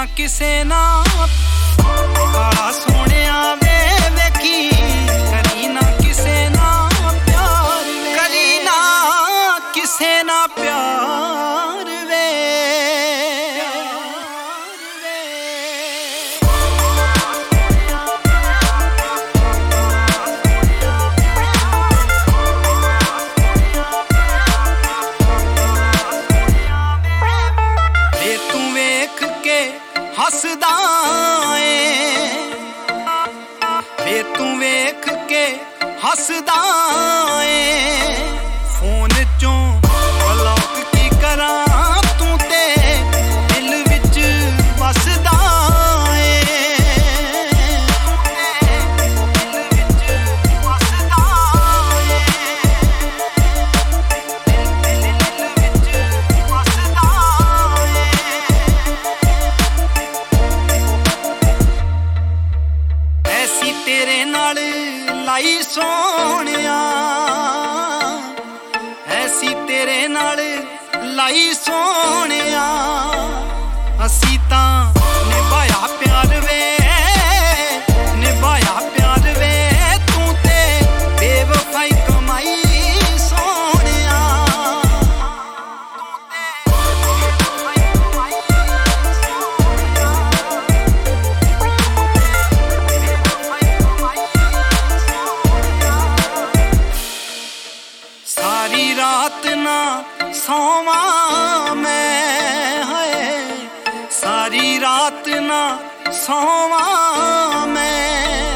ਕਿਸੇ ਨਾ ਕਾਲਾ ਸੋਹਣਿਆ ਵੇ ਵੇਖੀ ਕਰੀ ਨਾ ਕਿਸੇ ਨਾ ਪਿਆਰ ਵੇ ਕਰੀ ਨਾ ਕਿਸੇ ਨਾ ਪਿਆਰ ਵੇ ਵੇ ਤੂੰ ਵੇਖ ਕੇ ਹੱਸਦਾ ਏ ਵੇ ਤੂੰ ਵੇਖ ਕੇ ਹੱਸਦਾ ਏ ਫੋਨ ਚੋਂ ਬਲੌਕ ਕੀ ਕਰਾਂ ਤੂੰ ਤੇ ਦਿਲ ਵਿੱਚ ਵਸਦਾ ਏ ਦਿਲ ਵਿੱਚ ਵਸਦਾ ਏ ਦਿਲ ਵਿੱਚ ਵਸਦਾ ਏ ਐਸੀ ਤੇਰੇ ਨਾਲ ਲਾਈ ਸੋਹਣਿਆ ਐਸੀ ਤੇਰੇ ਨਾਲ ਲਾਈ ਸੋਹਣਿਆ ਅਸੀਂ ਤਾਂ ਨਿਭਾਇਆ ਪਿਆਰ ਵੇ ਨਿਭਾਇਆ ਪਿਆਰ ਵੇ ਤੂੰ ਤੇ ਬੇਵਫਾਈ ਕਮਾਈ ਸੋਹਣਿਆ ਤੂੰ ਤੇ ਬੇਵਫਾਈ ਕਮਾਈ ਸੋਹਣਿਆ ਸਾਰੀ ਰਾਤ ਨਾ ਸੌਵਾਂ ਮੈਂ ਹਾਏ ਸਾਰੀ ਰਾਤ ਨਾ ਸੌਵਾਂ ਮੈਂ